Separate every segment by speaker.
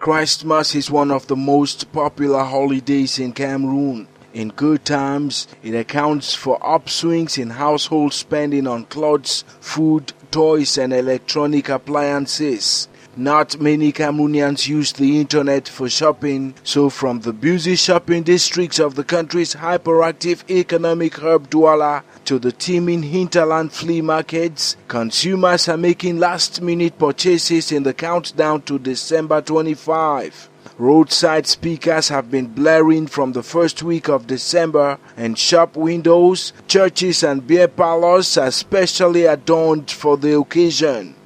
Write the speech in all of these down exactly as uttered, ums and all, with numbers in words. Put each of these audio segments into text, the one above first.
Speaker 1: Christmas is one of the most popular holidays in Cameroon. In good times, it accounts for upswings in household spending on clothes, food, toys, and electronic appliances. Not many Cameroonians use the internet for shopping, so from the busy shopping districts of the country's hyperactive economic hub Douala to the teeming hinterland flea markets, consumers are making last-minute purchases in the countdown to December twenty-fifth. Roadside speakers have been blaring from the first week of December, and shop windows, churches and beer parlors are specially adorned for the occasion.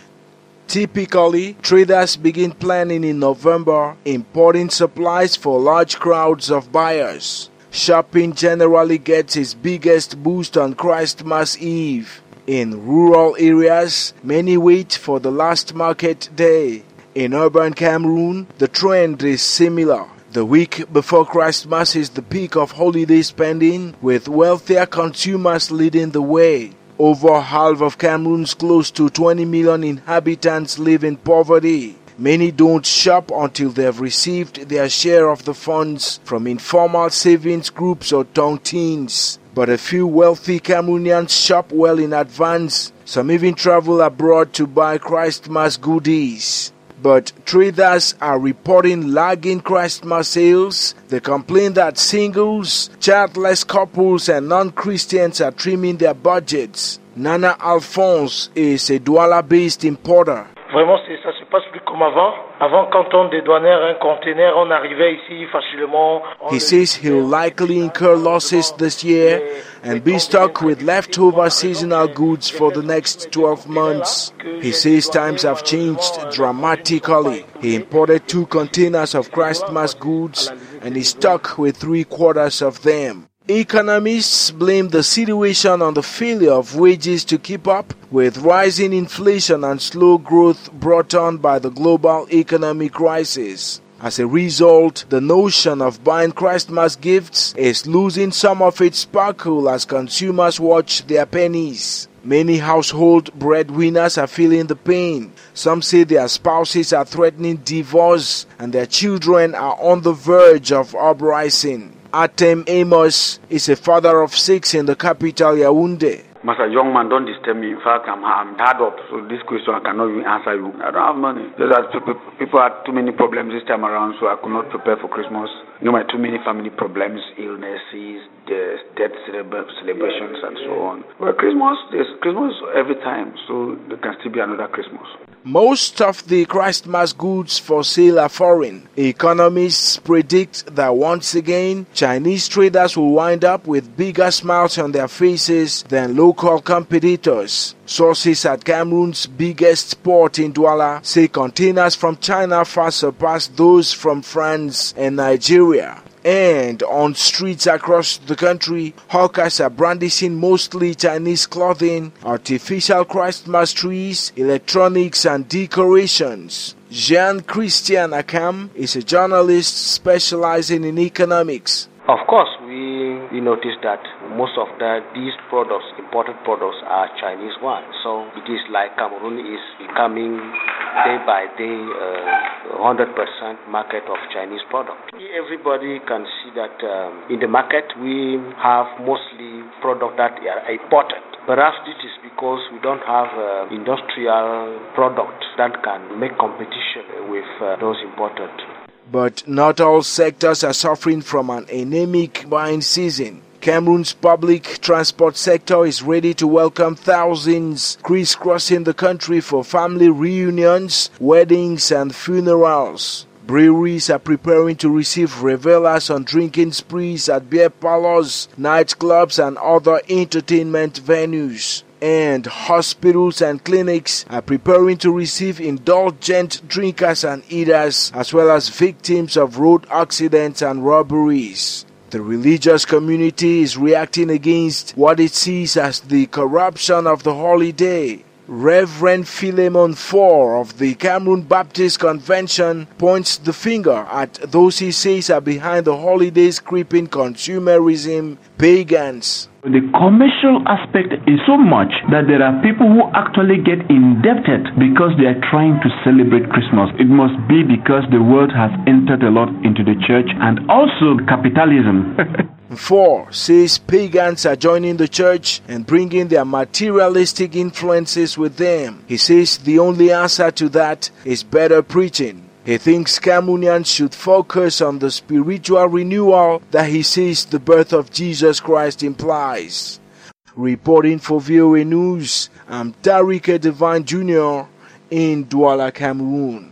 Speaker 1: Typically, traders begin planning in November, importing supplies for large crowds of buyers. Shopping generally gets its biggest boost on Christmas Eve. In rural areas, many wait for the last market day. In urban Cameroon, the trend is similar. The week before Christmas is the peak of holiday spending, with wealthier consumers leading the way. Over half of Cameroon's close to twenty million inhabitants live in poverty. Many don't shop until they have received their share of the funds from informal savings groups or tontines. But a few wealthy Cameroonians shop well in advance. Some even travel abroad to buy Christmas goodies. But traders are reporting lagging Christmas sales. They complain that singles, childless couples and non-Christians are trimming their budgets. Nana Alphonse is a Douala-based importer.
Speaker 2: Vraiment, ça se passe plus comme avant. Avant, quand on dédouanait un conteneur, on arrivait ici facilement.
Speaker 1: He says he'll likely incur losses this year and be stuck with leftover seasonal goods for the next twelve months. He says times have changed dramatically. He imported two containers of Christmas goods and is stuck with three quarters of them. Economists blame the situation on the failure of wages to keep up with rising inflation and slow growth brought on by the global economic crisis. As a result, the notion of buying Christmas gifts is losing some of its sparkle as consumers watch their pennies. Many household breadwinners are feeling the pain. Some say their spouses are threatening divorce and their children are on the verge of uprising. Atem Amos is a father of six in the capital Yaoundé.
Speaker 3: Master, young man, don't disturb me. In fact, I'm, I'm hard up, so this question I cannot even answer you. I don't have money. Just that people, people had too many problems this time around, so I could not prepare for Christmas. You know, my too many family problems, illnesses, the death celebrations, and so on. But Christmas, there's Christmas every time, so there can still be another Christmas.
Speaker 1: Most of the Christmas goods for sale are foreign. Economists predict that once again, Chinese traders will wind up with bigger smiles on their faces than local competitors. Sources at Cameroon's biggest port in Douala say containers from China far surpass those from France and Nigeria. And on streets across the country, hawkers are brandishing mostly Chinese clothing, artificial Christmas trees, electronics and decorations. Jean-Christian Akam is a journalist specializing in economics.
Speaker 4: Of course, we, we noticed that most of the, these products, imported products, are Chinese ones. So it is like Cameroon is becoming day by day uh, one hundred percent market of Chinese products. Everybody can see that um, in the market we have mostly products that are imported. Perhaps this is because we don't have uh, industrial product that can make competition with uh, those imported.
Speaker 1: But not all sectors are suffering from an anemic buying season. Cameroon's public transport sector is ready to welcome thousands crisscrossing the country for family reunions, weddings and funerals. Breweries are preparing to receive revelers on drinking sprees at beer parlors, nightclubs and other entertainment venues. And hospitals and clinics are preparing to receive indulgent drinkers and eaters, as well as victims of road accidents and robberies. The religious community is reacting against what it sees as the corruption of the holiday. Reverend Philemon Four of the Cameroon Baptist Convention points the finger at those he says are behind the holidays creeping consumerism, pagans.
Speaker 5: The commercial aspect is so much that there are people who actually get indebted because they are trying to celebrate Christmas. It must be because the world has entered a lot into the church and also capitalism.
Speaker 1: Four says pagans are joining the church and bringing their materialistic influences with them. He says the only answer to that is better preaching. He thinks Cameroonians should focus on the spiritual renewal that he says the birth of Jesus Christ implies. Reporting for V O A News, I'm Tariq Divine Junior in Douala, Cameroon.